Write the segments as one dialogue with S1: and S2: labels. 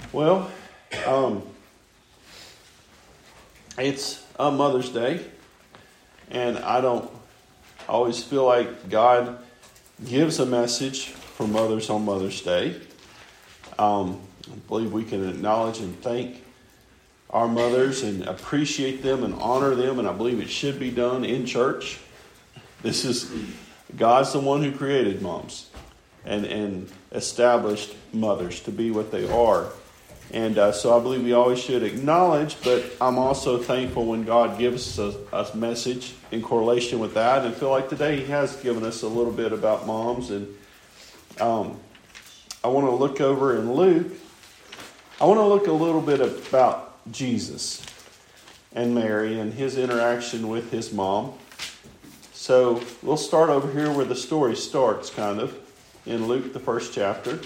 S1: Well, it's a Mother's Day, and I don't always feel like God gives a message for mothers on Mother's Day. I believe we can acknowledge and thank our mothers and appreciate them and honor them, and I believe it should be done in church. God's the one who created moms and established mothers to be what they are. And so I believe we always should acknowledge, but I'm also thankful when God gives us a message in correlation with that. And I feel like today He has given us a little bit about moms. And I want to look over in Luke. I want to look a little bit about Jesus and Mary and His interaction with His mom. So we'll start over here where the story starts, kind of, in Luke, the first chapter.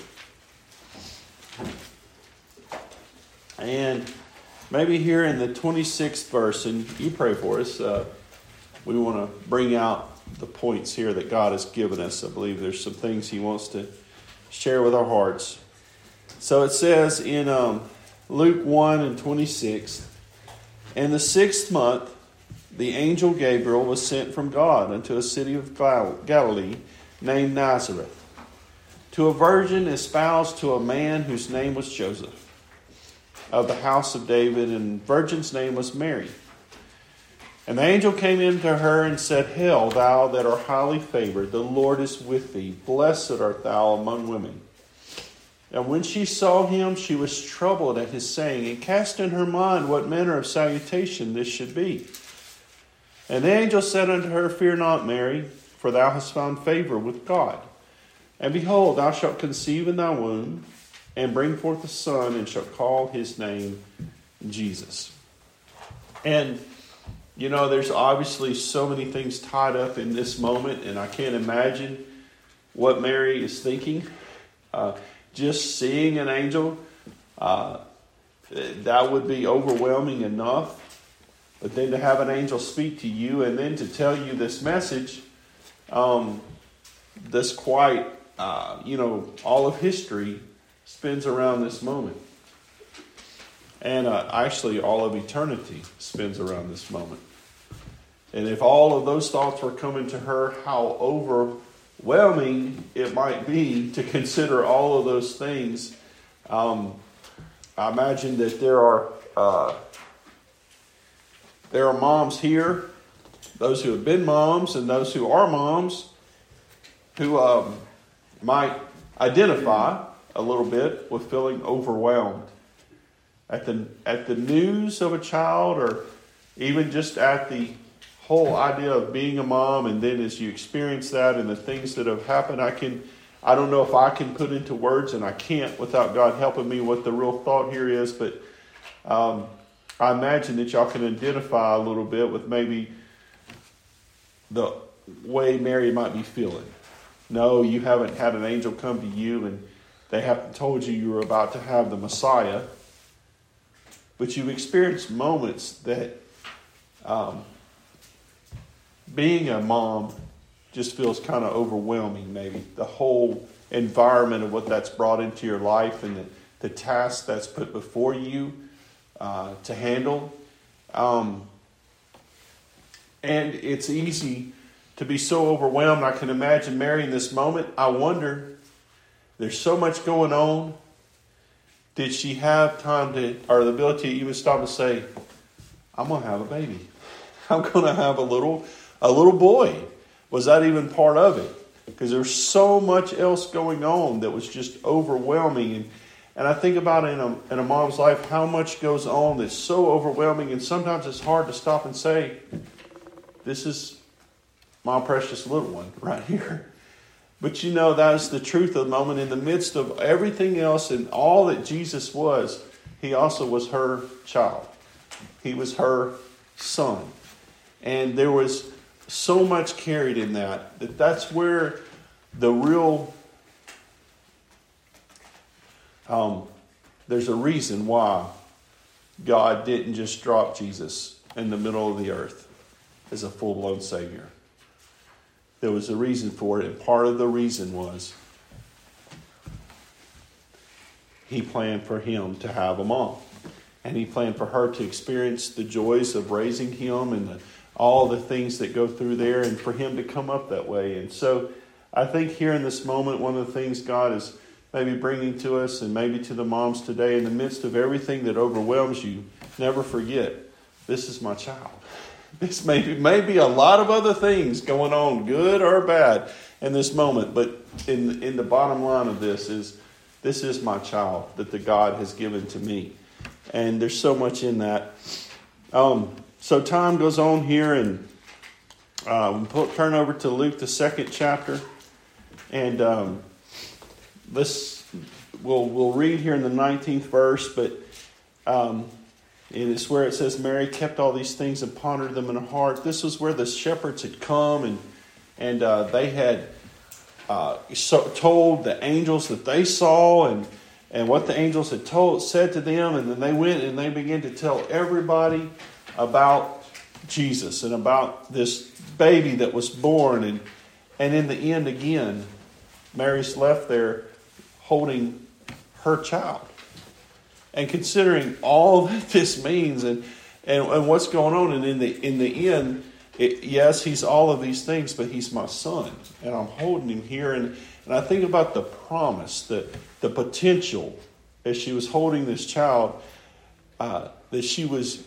S1: And maybe here in the 26th verse, and you pray for us, we want to bring out the points here that God has given us. I believe there's some things He wants to share with our hearts. So it says in Luke 1 and 26, "In the 6th month, the angel Gabriel was sent from God unto a city of Galilee named Nazareth, to a virgin espoused to a man whose name was Joseph, of the house of David, and the virgin's name was Mary. And the angel came in to her and said, Hail, thou that art highly favored, the Lord is with thee. Blessed art thou among women. And when she saw him, she was troubled at his saying, and cast in her mind what manner of salutation this should be. And the angel said unto her, Fear not, Mary, for thou hast found favor with God. And behold, thou shalt conceive in thy womb, and bring forth a son, and shall call his name Jesus." And, you know, there's obviously so many things tied up in this moment, and I can't imagine what Mary is thinking. Just seeing an angel, that would be overwhelming enough. But then to have an angel speak to you and then to tell you this message, that's quite, all of history spins around this moment. And actually all of eternity spins around this moment. And if all of those thoughts were coming to her, how overwhelming it might be to consider all of those things. I imagine that there are moms here, those who have been moms and those who are moms, who might identify a little bit with feeling overwhelmed at the news of a child, or even just at the whole idea of being a mom. And then as you experience that and the things that have happened, I don't know if I can put into words, and I can't without God helping me what the real thought here is, but I imagine that y'all can identify a little bit with maybe the way Mary might be feeling. No, you haven't had an angel come to you and they haven't told you were about to have the Messiah. But you've experienced moments that being a mom just feels kind of overwhelming, maybe. The whole environment of what that's brought into your life and the task that's put before you to handle. And it's easy to be so overwhelmed. I can imagine Mary in this moment. I wonder, there's so much going on. Did she have time or the ability to even stop and say, I'm going to have a baby. I'm going to have a little boy. Was that even part of it? Because there's so much else going on that was just overwhelming. And I think about in a mom's life, how much goes on that's so overwhelming. And sometimes it's hard to stop and say, this is my precious little one right here. But you know, that's the truth of the moment. In the midst of everything else and all that Jesus was, He also was her child. He was her son. And there was so much carried in that's where the real, there's a reason why God didn't just drop Jesus in the middle of the earth as a full-blown Savior. There was a reason for it, and part of the reason was He planned for him to have a mom. And he planned for her to experience the joys of raising him and all the things that go through there, and for him to come up that way. And so I think here in this moment, one of the things God is maybe bringing to us, and maybe to the moms today, in the midst of everything that overwhelms you, never forget, this is my child. This may be a lot of other things going on, good or bad, in this moment. But in the bottom line of this is my child that the God has given to me. And there's so much in that. So time goes on here, and turn over to Luke, the 2nd chapter. And we'll read here in the 19th verse, but it's where it says, Mary kept all these things and pondered them in her heart. This was where the shepherds had come, and they had told the angels that they saw, and what the angels had said to them, and then they went and they began to tell everybody about Jesus and about this baby that was born. And in the end, again, Mary's left there holding her child. And considering all that this means and what's going on, and in the end, yes, he's all of these things, but he's my son, and I'm holding him here. And I think about the promise, the potential, as she was holding this child, that she was,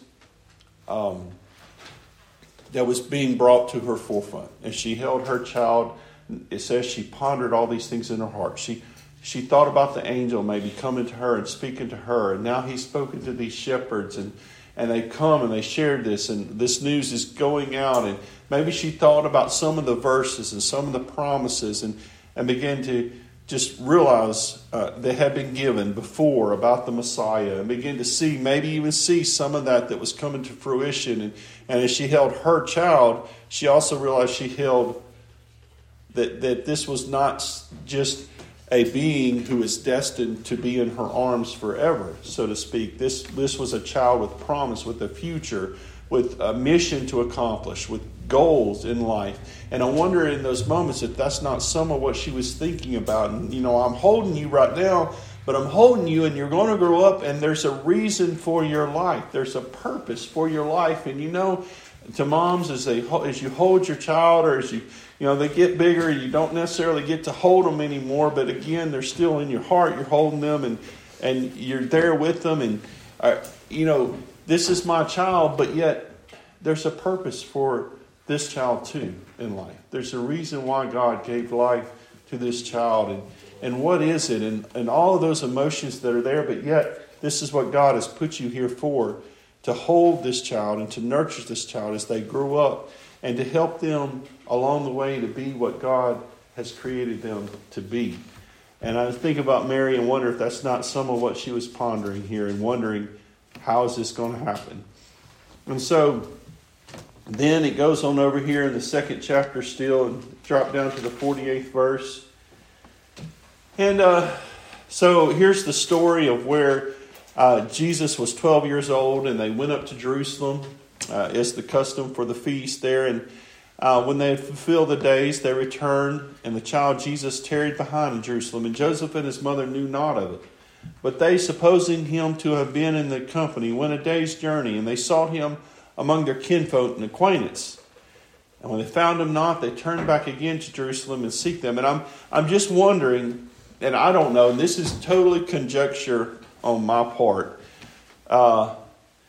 S1: that was being brought to her forefront. As she held her child, it says she pondered all these things in her heart. She thought about the angel maybe coming to her and speaking to her, and now he's spoken to these shepherds, and they come and they shared this, and this news is going out, and maybe she thought about some of the verses and some of the promises, and began to just realize they had been given before about the Messiah, and begin to see, maybe even see some of that was coming to fruition. And as she held her child, she also realized she held that this was not just a being who is destined to be in her arms forever, so to speak. This was a child with promise, with a future, with a mission to accomplish, with goals in life. And I wonder in those moments if that's not some of what she was thinking about. And, I'm holding you right now, but I'm holding you, and you're going to grow up, and there's a reason for your life. There's a purpose for your life. And to moms, as you hold your child, or as they get bigger, you don't necessarily get to hold them anymore, but again, they're still in your heart. You're holding them, and you're there with them, and this is my child, but yet there's a purpose for this child too in life. There's a reason why God gave life to this child, and what is it, and all of those emotions that are there, but yet this is what God has put you here for, to hold this child and to nurture this child as they grow up, and to help them along the way to be what God has created them to be. And I think about Mary and wonder if that's not some of what she was pondering here, and wondering, how is this going to happen? And so then it goes on over here in the 2nd chapter still, and drop down to the 48th verse. And so here's the story of where Jesus was 12 years old, and they went up to Jerusalem as the custom for the feast there. And when they had fulfilled the days, they returned, and the child Jesus tarried behind in Jerusalem. And Joseph and his mother knew not of it. But they, supposing him to have been in the company, went a day's journey, and they sought him among their kinfolk and acquaintance. And when they found him not, they turned back again to Jerusalem and seek them. And I'm just wondering, and I don't know, and this is totally conjecture on my part, but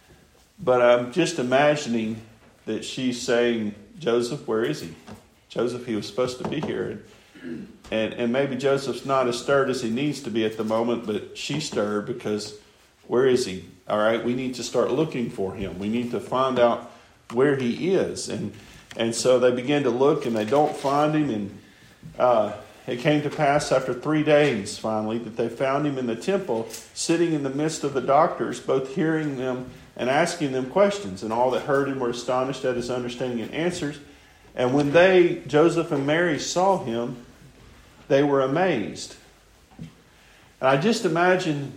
S1: I'm just imagining that she's saying, Joseph, where is he? Joseph, he was supposed to be here. And maybe Joseph's not as stirred as he needs to be at the moment, but she's stirred because where is he? All right, we need to start looking for him. We need to find out where he is. And so they begin to look, and they don't find him. And it came to pass after 3 days, finally, that they found him in the temple, sitting in the midst of the doctors, both hearing them and asking them questions. And all that heard him were astonished at his understanding and answers. And when Joseph and Mary, saw him, they were amazed. And I just imagine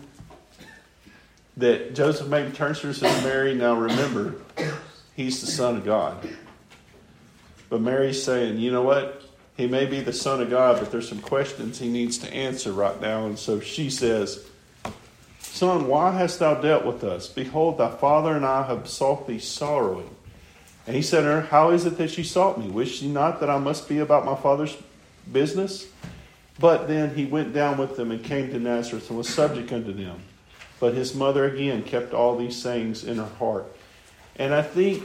S1: that Joseph maybe turns to her and says, Mary, now remember, he's the Son of God. But Mary's saying, you know what? He may be the Son of God, but there's some questions he needs to answer right now. And so she says, Son, why hast thou dealt with us? Behold, thy father and I have sought thee sorrowing. And he said to her, How is it that ye sought me? Wish ye not that I must be about my father's business? But then he went down with them and came to Nazareth and was subject unto them. But his mother again kept all these sayings in her heart. And I think,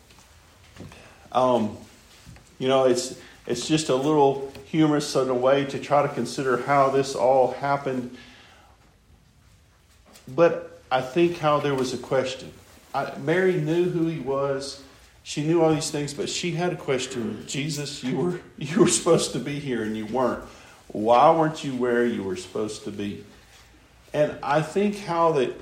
S1: it's just a little humorous in a way to try to consider how this all happened. But I think how there was a question. Mary knew who he was. She knew all these things, but she had a question. Jesus, you were supposed to be here and you weren't. Why weren't you where you were supposed to be? And I think how that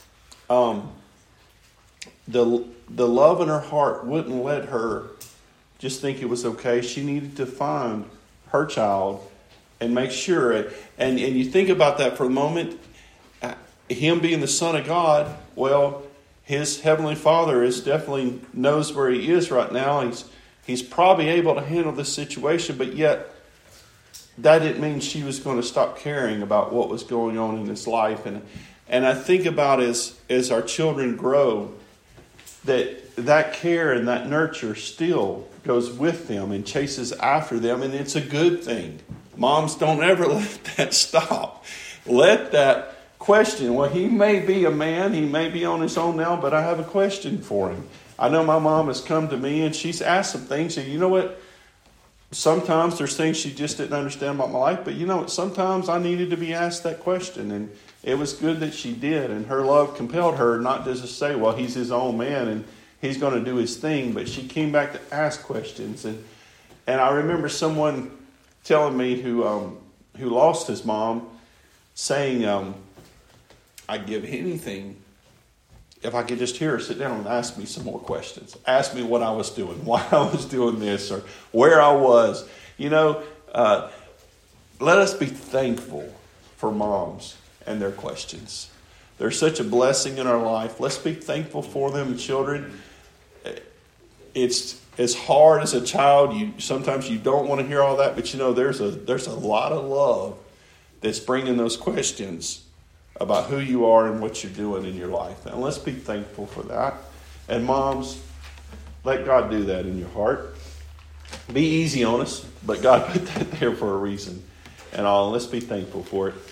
S1: the love in her heart wouldn't let her just think it was okay. She needed to find her child and make sure. And you think about that for a moment. Him being the Son of God, well, his Heavenly Father definitely knows where he is right now. He's probably able to handle this situation, but yet that didn't mean she was going to stop caring about what was going on in his life. And I think about as our children grow, that care and that nurture still goes with them and chases after them, and it's a good thing. Moms, don't ever let that stop. Let that question. Well, he may be a man, he may be on his own now, but I have a question for him. I know my mom has come to me and she's asked some things, and you know what? Sometimes there's things she just didn't understand about my life, but you know what? Sometimes I needed to be asked that question, and it was good that she did, and her love compelled her not to just say, well, he's his own man and he's going to do his thing, but she came back to ask questions. And I remember someone telling me who lost his mom saying, I'd give anything if I could just hear her sit down and ask me some more questions. Ask me what I was doing, why I was doing this, or where I was. Let us be thankful for moms and their questions. They're such a blessing in our life. Let's be thankful for them, children. It's as hard as a child. Sometimes you don't want to hear all that, but there's a lot of love that's bringing those questions about who you are and what you're doing in your life. And let's be thankful for that. And moms, let God do that in your heart. Be easy on us, but God put that there for a reason. And let's be thankful for it.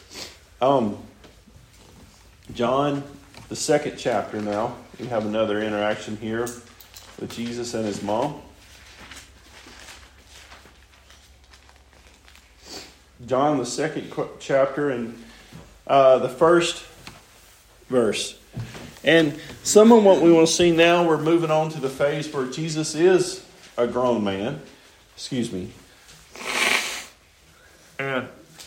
S1: John, the 2nd chapter now. We have another interaction here with Jesus and his mom. John, the 2nd chapter, and the 1st verse. And some of what we want to see now, we're moving on to the phase where Jesus is a grown man. Excuse me. And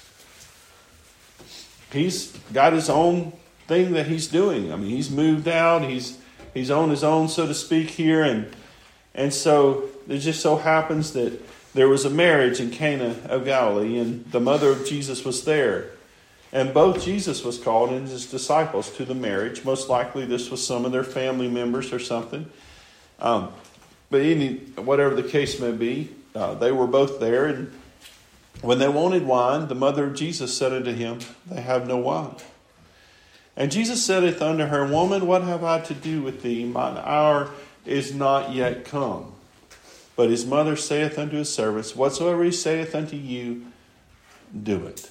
S1: he's got his own thing that he's doing. I mean, he's moved out. He's on his own, so to speak, here. And so it just so happens that there was a marriage in Cana of Galilee, and the mother of Jesus was there. And both Jesus was called and his disciples to the marriage. Most likely this was some of their family members or something. But whatever the case may be, they were both there. And when they wanted wine, the mother of Jesus said unto him, They have no wine. And Jesus saith unto her, Woman, what have I to do with thee? Mine hour is not yet come. But his mother saith unto his servants, Whatsoever he saith unto you, do it.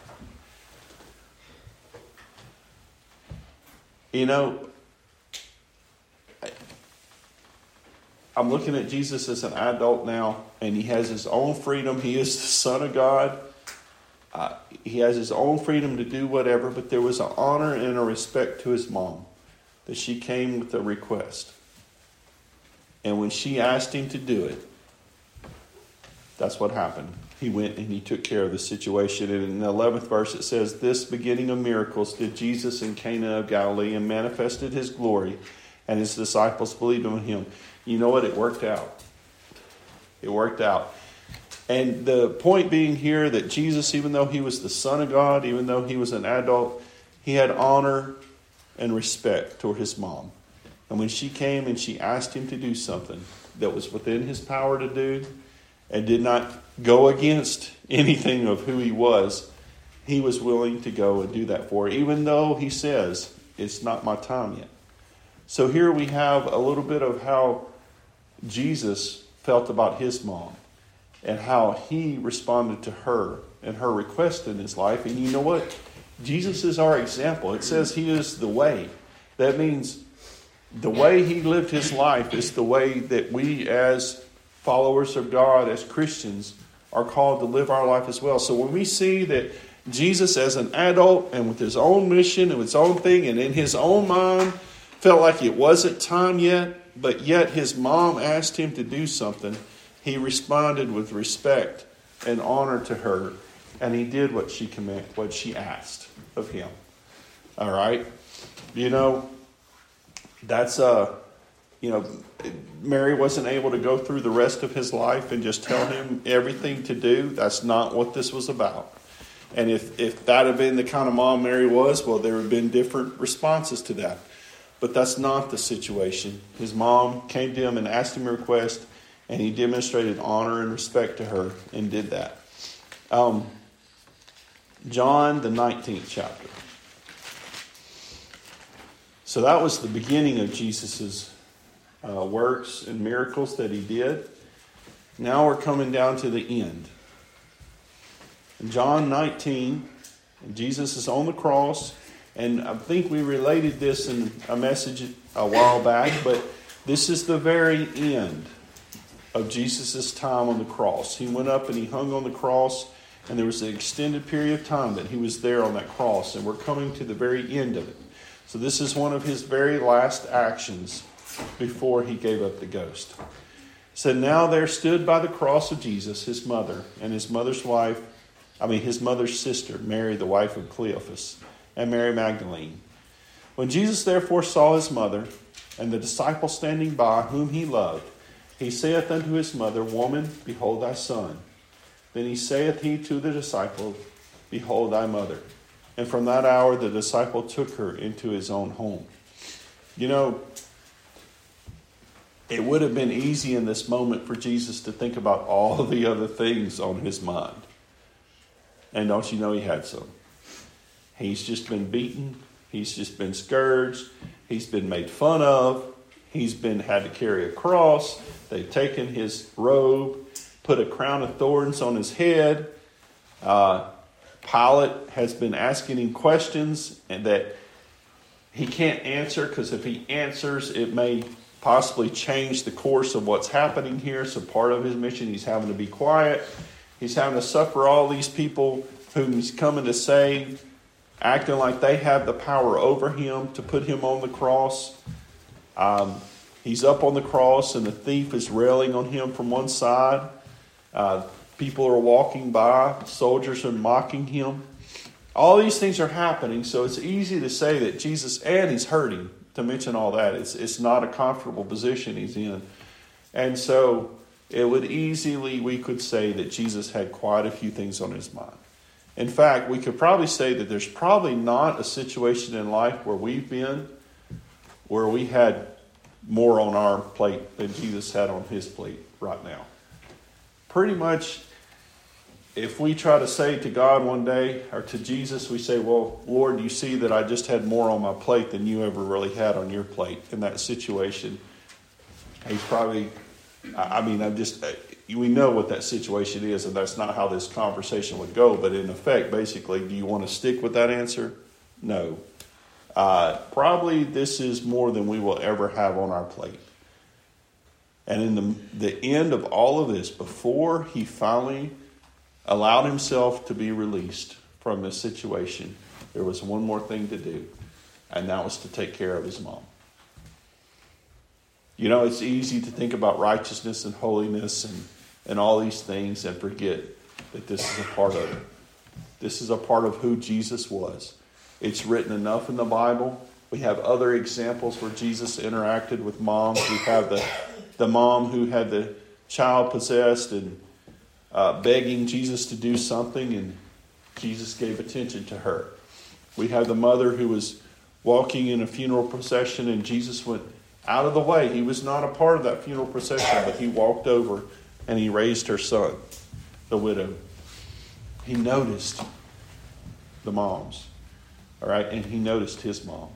S1: I'm looking at Jesus as an adult now, and he has his own freedom. He is the Son of God. He has his own freedom to do whatever, but there was an honor and a respect to his mom that she came with a request. And when she asked him to do it, that's what happened. He went and he took care of the situation. And in the 11th verse it says, This beginning of miracles did Jesus in Cana of Galilee, and manifested his glory, and his disciples believed on him. You know what? It worked out. It worked out. And the point being here that Jesus, even though he was the Son of God, even though he was an adult, he had honor and respect toward his mom. And when she came and she asked him to do something that was within his power to do and did not go against anything of who he was, he was willing to go and do that for her, even though he says, it's not my time yet. So here we have a little bit of how Jesus felt about his mom and how he responded to her and her request in his life. And you know what? Jesus is our example. It says he is the way. That means the way he lived his life is the way that we as followers of God, as Christians, are called to live our life as well. So when we see that Jesus as an adult and with his own mission and his own thing and in his own mind felt like it wasn't time yet, but yet his mom asked him to do something, he responded with respect and honor to her, and he did what she asked of him. All right? That's Mary wasn't able to go through the rest of his life and just tell him everything to do. That's not what this was about. And if that had been the kind of mom Mary was, well, there would have been different responses to that. But that's not the situation. His mom came to him and asked him a request, and he demonstrated honor and respect to her and did that. John, the 19th chapter. So that was the beginning of Jesus' works and miracles that he did. Now we're coming down to the end. In John 19, Jesus is on the cross, and I think we related this in a message a while back, but this is the very end of Jesus' time on the cross. He went up and he hung on the cross, and there was an extended period of time that he was there on that cross, and we're coming to the very end of it. So this is one of his very last actions before he gave up the ghost. So now there stood by the cross of Jesus his mother and his mother's sister, Mary, the wife of Cleophas, and Mary Magdalene. When Jesus therefore saw his mother and the disciple standing by, whom he loved, he saith unto his mother, Woman, behold thy son. Then saith he to the disciple, Behold thy mother. And from that hour the disciple took her into his own home. It would have been easy in this moment for Jesus to think about all the other things on his mind. And don't you know he had some? He's just been beaten. He's just been scourged. He's been made fun of. He's had to carry a cross. They've taken his robe, put a crown of thorns on his head. Pilate has been asking him questions and that he can't answer, because if he answers, it may possibly change the course of what's happening here. So part of his mission, he's having to be quiet. He's having to suffer all these people whom he's coming to save, acting like they have the power over him to put him on the cross. He's up on the cross and the thief is railing on him from one side. People are walking by. Soldiers are mocking him. All these things are happening, so it's easy to say that Jesus, and he's hurting, to mention all that. It's not a comfortable position he's in. And so we could say that Jesus had quite a few things on his mind. In fact, we could probably say that there's probably not a situation in life where we've been where we had more on our plate than Jesus had on his plate right now. Pretty much, if we try to say to God one day, or to Jesus, we say, well, Lord, you see that I just had more on my plate than you ever really had on your plate in that situation. He's probably, we know what that situation is, and that's not how this conversation would go. But in effect, basically, do you want to stick with that answer? No. Probably this is more than we will ever have on our plate. And in the end of all of this, before he finally allowed himself to be released from this situation, there was one more thing to do, and that was to take care of his mom. It's easy to think about righteousness and holiness and all these things and forget that this is a part of it. This is a part of who Jesus was. It's written enough in the Bible. We have other examples where Jesus interacted with moms. We have the mom who had the child possessed and begging Jesus to do something, and Jesus gave attention to her. We have the mother who was walking in a funeral procession, and Jesus went out of the way. He was not a part of that funeral procession, but he walked over and he raised her son, the widow. He noticed. the moms. All right, and he noticed his mom.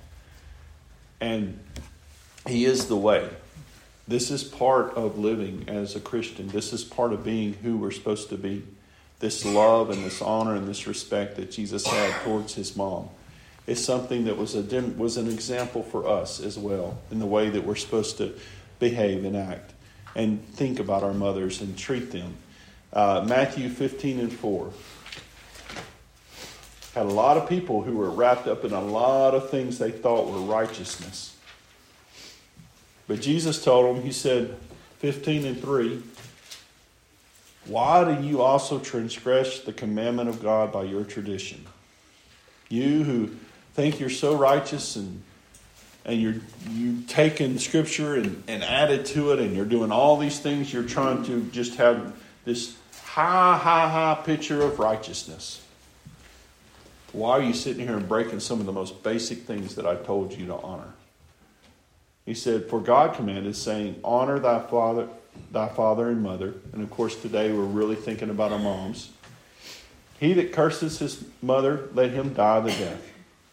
S1: And he is the way. This is part of living as a Christian. This is part of being who we're supposed to be. This love and this honor and this respect that Jesus had towards his mom is something that was an example for us as well in the way that we're supposed to behave and act and think about our mothers and treat them. Matthew 15:4. Had a lot of people who were wrapped up in a lot of things they thought were righteousness. But Jesus told them, he said, 15:3, why do you also transgress the commandment of God by your tradition? You who think you're so righteous and you've taken Scripture and added to it, and you're doing all these things, you're trying to just have this high picture of righteousness. Why are you sitting here and breaking some of the most basic things that I told you to honor? He said, for God commanded, saying, honor thy father and mother. And of course, today we're really thinking about our moms. He that curses his mother, let him die the death.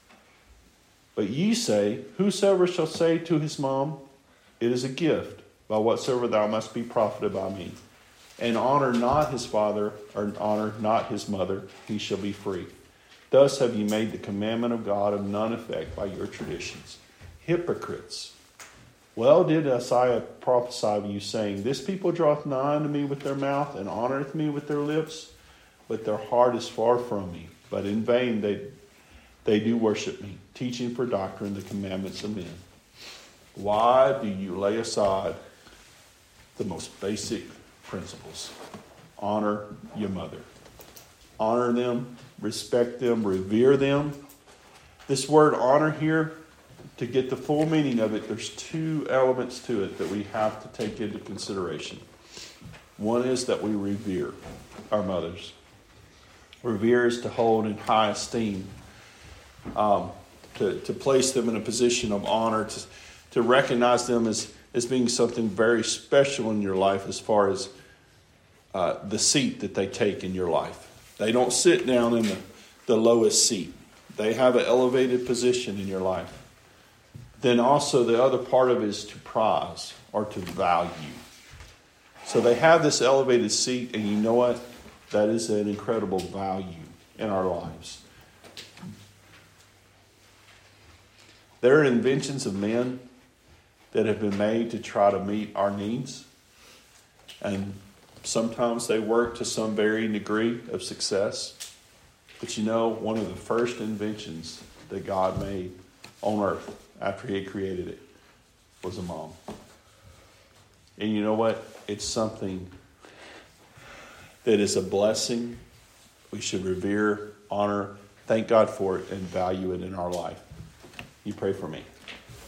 S1: But ye say, whosoever shall say to his mom, it is a gift, by whatsoever thou must be profited by me. And honor not his father, or honor not his mother, he shall be free. Thus have ye made the commandment of God of none effect by your traditions. Hypocrites. Well did Isaiah prophesy of you, saying, this people draweth nigh unto me with their mouth, and honoreth me with their lips, but their heart is far from me. But in vain they do worship me, teaching for doctrine the commandments of men. Why do you lay aside the most basic principles? Honor your mother. Honor them, respect them, revere them. This word honor here, to get the full meaning of it, there's two elements to it that we have to take into consideration. One is that we revere our mothers. Revere is to hold in high esteem, to place them in a position of honor, to recognize them as being something very special in your life as far as the seat that they take in your life. They don't sit down in the lowest seat. They have an elevated position in your life. Then also the other part of it is to prize or to value. So they have this elevated seat, and you know what? That is an incredible value in our lives. There are inventions of men that have been made to try to meet our needs. And sometimes they work to some varying degree of success. But you know, one of the first inventions that God made on earth after he had created it was a mom. And you know what? It's something that is a blessing. We should revere, honor, thank God for it, and value it in our life. You pray for me.